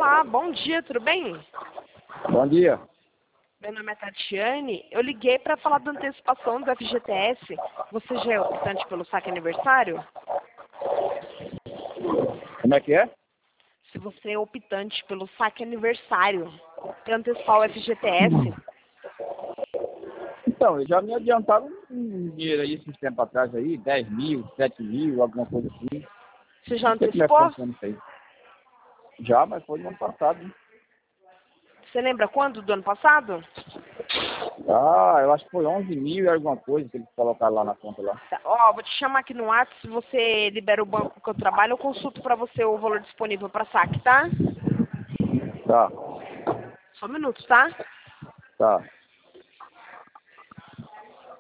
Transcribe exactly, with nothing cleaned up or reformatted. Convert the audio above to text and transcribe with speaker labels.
Speaker 1: Olá, bom dia, tudo bem?
Speaker 2: Bom dia.
Speaker 1: Meu nome é Tatiane. Eu liguei para falar da antecipação do F G T S. Você já é optante pelo saque aniversário?
Speaker 2: Como é que é?
Speaker 1: Se você é optante pelo saque aniversário para antecipar o F G T S,
Speaker 2: Então, já me adiantaram um dinheiro aí, esses tempos atrás aí, dez mil, sete mil, alguma coisa assim.
Speaker 1: você já
Speaker 2: Não sei como é que
Speaker 1: antecipou?
Speaker 2: funciona isso aí. Já, mas foi no ano passado, né?
Speaker 1: Você lembra quando do ano passado?
Speaker 2: Ah, eu acho que foi onze mil e alguma coisa que eles colocaram lá na conta lá.
Speaker 1: Tá, ó, vou te chamar aqui no WhatsApp. Se você libera o banco que eu trabalho, eu consulto para você o valor disponível para saque, tá?
Speaker 2: Tá,
Speaker 1: Só um minuto, tá?
Speaker 2: tá.